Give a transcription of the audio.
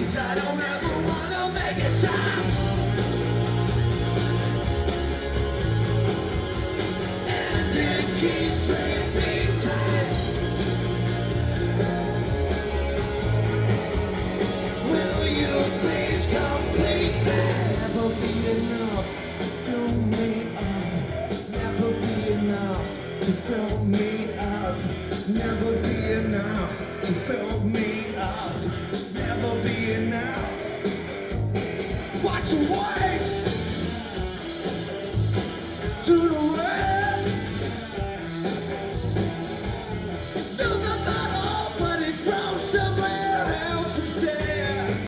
I don't ever wanna make it stop. And it keeps repeating. Will you please complete that? Never be enough to fill me up. Never be enough to fill me up. Never be enough to fill me up. Never be enough. Watch the war.